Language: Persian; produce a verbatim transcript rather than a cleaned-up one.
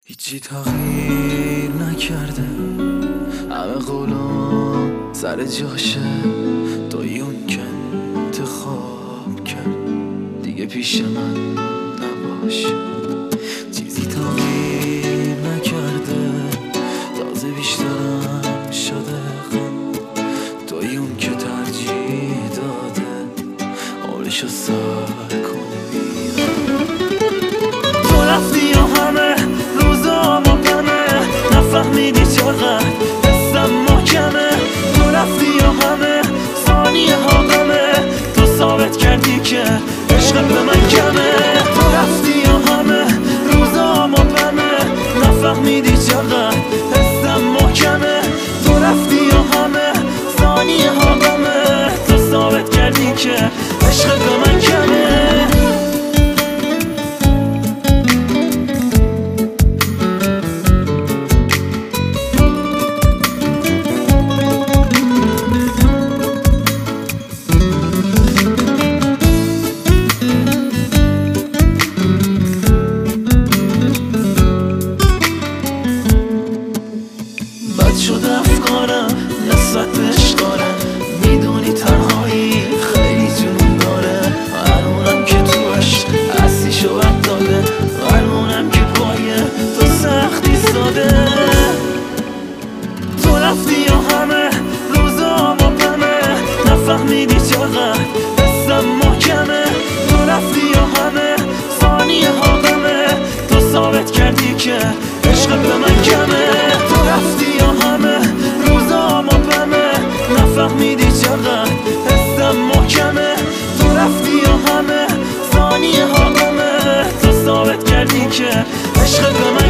هیچی تغییر نکرده، همه قولم سر جاشه. توی اون که انتخاب کرد دیگه پیش من نباش. چیزی تغییر نکرده، تازه بیشترم شده غم. توی اون که ترجیح داده حالشو سر کنه بیرم. تو رفتی و همه روزامو غمه، نفهمیدی چقدر حسم محکمه. تو رفتی و همه ثانیه ها غمه، تو ثابت کردی که عشقت به من کمه. تو رفتی و همه روزامو غمه، نفهمیدی چقدر حسم محکمه. تو رفتی و همه ثانیه ها غمه، تو ثابت کردی که عشقت به من کمه. بد شده افکارم نسبت به عشقارم، میدونی تنهایی خیلی جنون داره. هرمونم که تو عشق حسیشو بد داده، هرمونم که پایه تو سختی ساده. تو رفتی و همه روزامو غمه، نفهمیدی چقدر حسم محکمه. تو رفتی و همه ثانیه ها غمه، تو ثابت کردی که عشقت به من کمه. تو رفتی و همه روزامو غمه، نفهمیدی چقدر حسم محکمه. تو رفتی و همه ثانیه ها غمه، تو ثابت کردی که عشقت به من